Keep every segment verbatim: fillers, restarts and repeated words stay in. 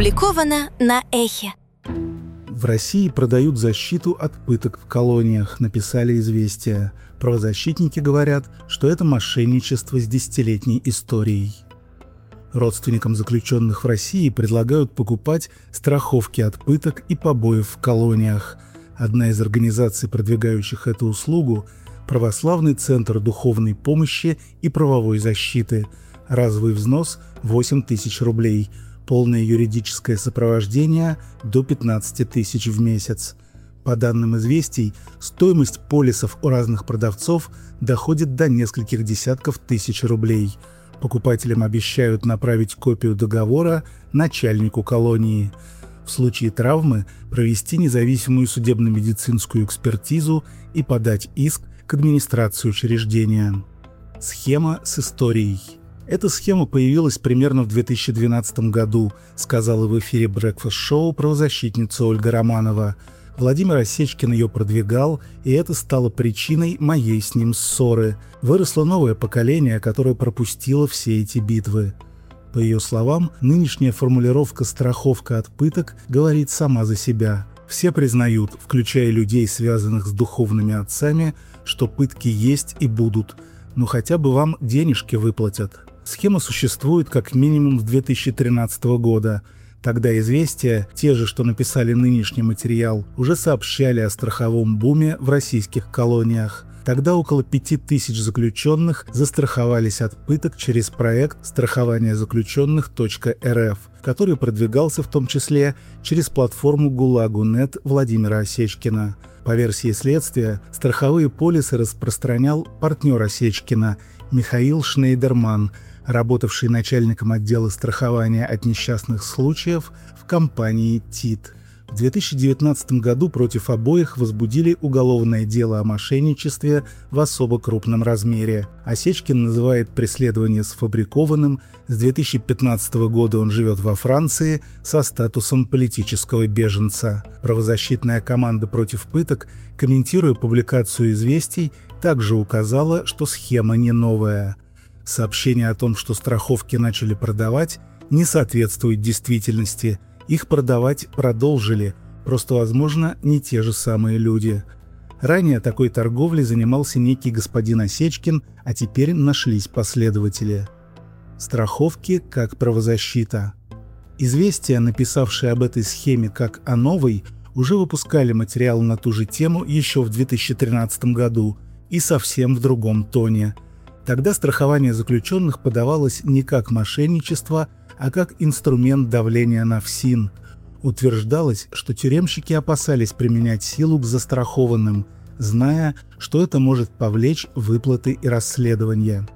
Опубликовано на Эхе. В России продают защиту от пыток в колониях, написали «Известия». Правозащитники говорят, что это мошенничество с десятилетней историей. Родственникам заключенных в России предлагают покупать страховки от пыток и побоев в колониях. Одна из организаций, продвигающих эту услугу – Православный центр духовной помощи и правовой защиты. Разовый взнос – восемь тысяч рублей. Полное юридическое сопровождение – до пятнадцать тысяч в месяц. По данным «Известий», стоимость полисов у разных продавцов доходит до нескольких десятков тысяч рублей. Покупателям обещают направить копию договора начальнику колонии. В случае травмы провести независимую судебно-медицинскую экспертизу и подать иск к администрации учреждения. Схема с историей. Эта схема появилась примерно в две тысячи двенадцатом году, сказала в эфире брекфаст-шоу правозащитница Ольга Романова. Владимир Осечкин ее продвигал, и это стало причиной моей с ним ссоры. Выросло новое поколение, которое пропустило все эти битвы. По ее словам, нынешняя формулировка «страховка от пыток» говорит сама за себя. Все признают, включая людей, связанных с духовными отцами, что пытки есть и будут, но хотя бы вам денежки выплатят. Схема существует как минимум с две тысячи тринадцатого года. Тогда «Известия», те же, что написали нынешний материал, уже сообщали о страховом буме в российских колониях. Тогда около пяти тысяч заключенных застраховались от пыток через проект страхование заключенных точка эр эф, который продвигался в том числе через платформу гулагу точка нет Владимира Осечкина. По версии следствия, страховые полисы распространял партнер Осечкина Михаил Шнейдерман, работавший начальником отдела страхования от несчастных случаев в компании ТИТ. В две тысячи девятнадцатом году против обоих возбудили уголовное дело о мошенничестве в особо крупном размере. Осечкин называет преследование сфабрикованным. С две тысячи пятнадцатого года он живет во Франции со статусом политического беженца. Правозащитная команда против пыток, комментируя публикацию «Известий», также указала, что схема не новая. Сообщение о том, что страховки начали продавать, не соответствует действительности. Их продавать продолжили, просто, возможно, не те же самые люди. Ранее такой торговлей занимался некий господин Осечкин, а теперь нашлись последователи. Страховки как правозащита. «Известия», написавшие об этой схеме как о новой, уже выпускали материал на ту же тему еще в две тысячи тринадцатом году и совсем в другом тоне. Тогда страхование заключенных подавалось не как мошенничество, а как инструмент давления на ФСИН. Утверждалось, что тюремщики опасались применять силу к застрахованным, зная, что это может повлечь выплаты и расследования.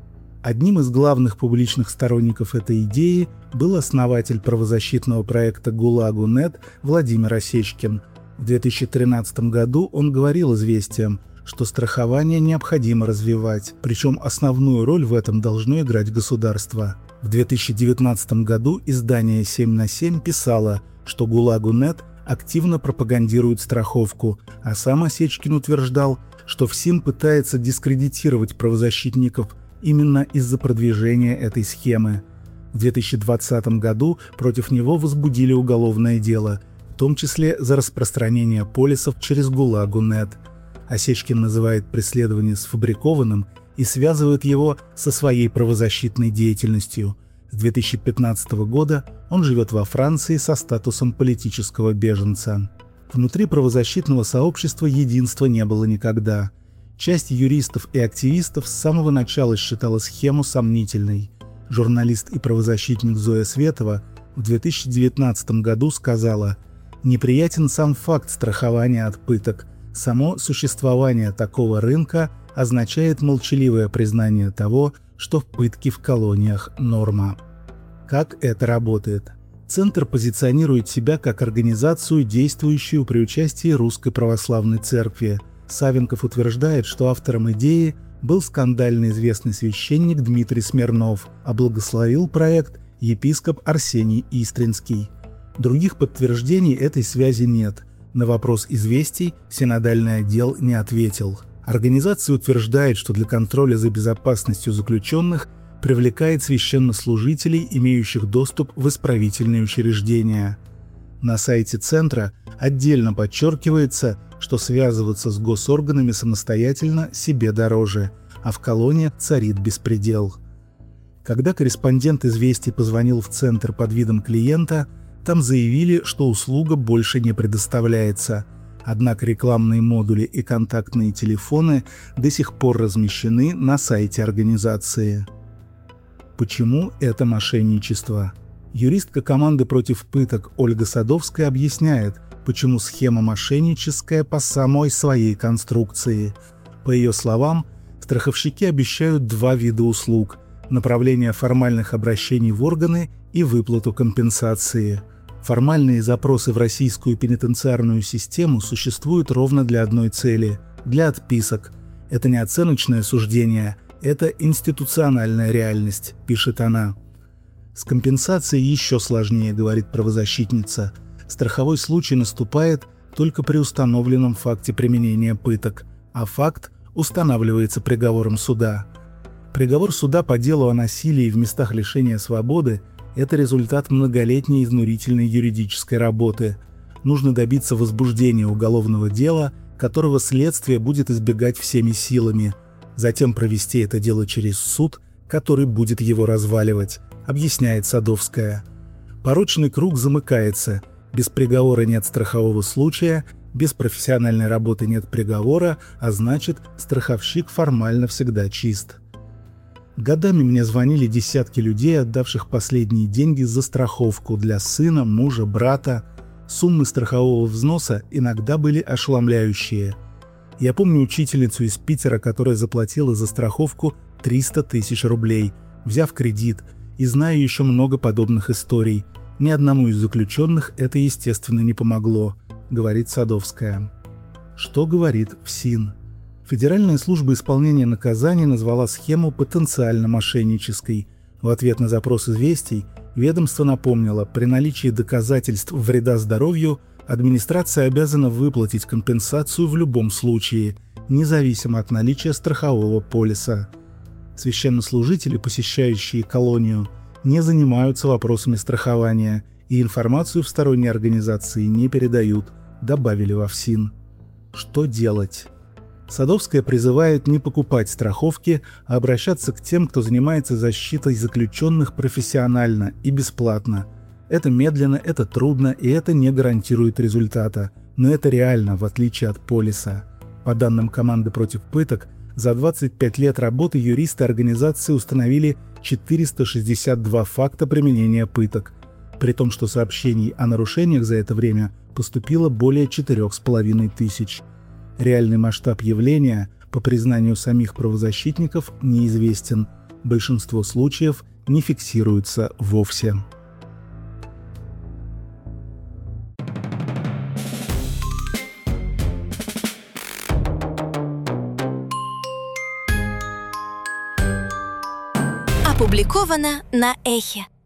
Одним из главных публичных сторонников этой идеи был основатель правозащитного проекта гулагу точка нет Владимир Осечкин. В две тысячи тринадцатом году он говорил «Известиям», что страхование необходимо развивать, причем основную роль в этом должно играть государство. В две тысячи девятнадцатом году издание семь на семь писало, что гулагу точка нет активно пропагандирует страховку, а сам Осечкин утверждал, что ФСИН пытается дискредитировать правозащитников именно из-за продвижения этой схемы. В две тысячи двадцатом году против него возбудили уголовное дело, в том числе за распространение полисов через гулагу точка нет. Осечкин называет преследование сфабрикованным и связывает его со своей правозащитной деятельностью. С две тысячи пятнадцатого года он живет во Франции со статусом политического беженца. Внутри правозащитного сообщества единства не было никогда. Часть юристов и активистов с самого начала считала схему сомнительной. Журналист и правозащитник Зоя Светова в две тысячи девятнадцатом году сказала: «Неприятен сам факт страхования от пыток. Само существование такого рынка означает молчаливое признание того, что пытки в колониях – норма». Как это работает? Центр позиционирует себя как организацию, действующую при участии Русской Православной Церкви. Савенков утверждает, что автором идеи был скандально известный священник Дмитрий Смирнов, а благословил проект епископ Арсений Истринский. Других подтверждений этой связи нет. На вопрос «Известий» синодальный отдел не ответил. Организация утверждает, что для контроля за безопасностью заключенных привлекает священнослужителей, имеющих доступ в исправительные учреждения. На сайте центра отдельно подчеркивается, что связываться с госорганами самостоятельно себе дороже, а в колониях царит беспредел. Когда корреспондент «Известий» позвонил в центр под видом клиента, там заявили, что услуга больше не предоставляется. Однако рекламные модули и контактные телефоны до сих пор размещены на сайте организации. Почему это мошенничество? Юристка команды против пыток Ольга Садовская объясняет, почему схема мошенническая по самой своей конструкции. По ее словам, страховщики обещают два вида услуг – направление формальных обращений в органы и выплату компенсации. Формальные запросы в российскую пенитенциарную систему существуют ровно для одной цели – для отписок. Это не оценочное суждение, это институциональная реальность, пишет она. С компенсацией еще сложнее, говорит правозащитница. Страховой случай наступает только при установленном факте применения пыток, а факт устанавливается приговором суда. Приговор суда по делу о насилии в местах лишения свободы – это результат многолетней изнурительной юридической работы. Нужно добиться возбуждения уголовного дела, которого следствие будет избегать всеми силами, затем провести это дело через суд, который будет его разваливать, объясняет Садовская. Порочный круг замыкается. Без приговора нет страхового случая, без профессиональной работы нет приговора, а значит, страховщик формально всегда чист. Годами мне звонили десятки людей, отдавших последние деньги за страховку для сына, мужа, брата. Суммы страхового взноса иногда были ошеломляющие. Я помню учительницу из Питера, которая заплатила за страховку триста тысяч рублей, взяв кредит, и знаю еще много подобных историй. Ни одному из заключенных это, естественно, не помогло, говорит Садовская. Что говорит ФСИН? Федеральная служба исполнения наказаний назвала схему потенциально мошеннической. В ответ на запрос «Известий» ведомство напомнило, при наличии доказательств вреда здоровью администрация обязана выплатить компенсацию в любом случае, независимо от наличия страхового полиса. Священнослужители, посещающие колонию, не занимаются вопросами страхования и информацию в сторонние организации не передают, добавили во ФСИН. Что делать? Садовская призывает не покупать страховки, а обращаться к тем, кто занимается защитой заключенных профессионально и бесплатно. Это медленно, это трудно и это не гарантирует результата, но это реально, в отличие от полиса. По данным команды против пыток, за двадцать пять лет работы юристы организации установили четыреста шестьдесят два факта применения пыток, при том, что сообщений о нарушениях за это время поступило более четырех с половиной тысяч. Реальный масштаб явления, по признанию самих правозащитников, неизвестен. Большинство случаев не фиксируется вовсе. Опубликовано на Эхе.